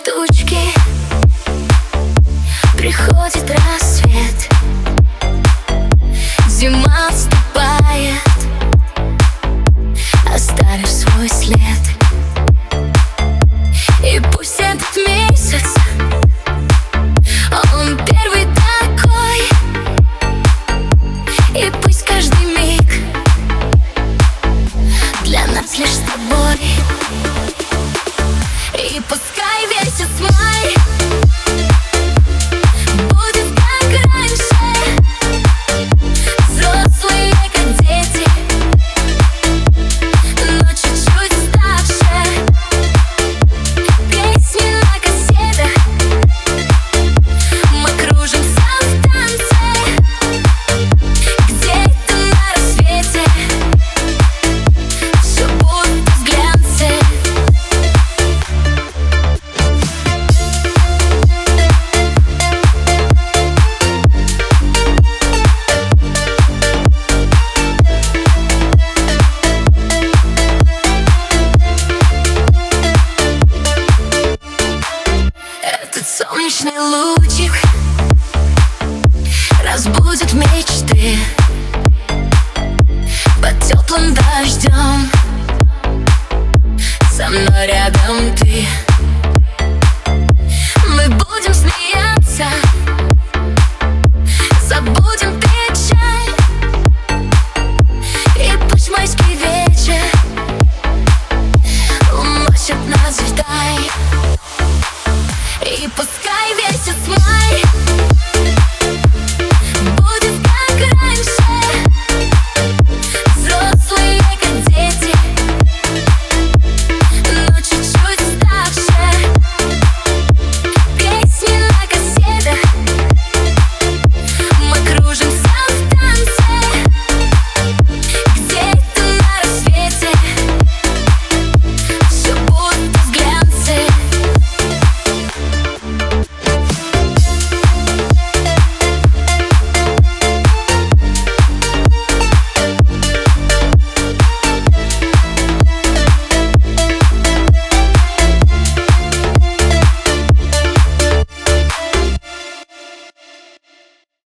тучки, приходит рассвет, зима отступает, оставив свой след. И пусть этот месяц, он первый такой, и пусть каждый миг для нас лишь с тобой. И пускай месяц май будет как раньше, взрослые как дети, но чуть-чуть старше. Песни на кассетах, мы кружимся в танце, где-то на рассвете все будто в глянце. Этот солнечный лучик разбудит мечты под теплым дождем. Со мной рядом ты. Мы будем смеяться, забудем печаль, и пусть майский вечер уносит нас вдаль. И пускай месяц май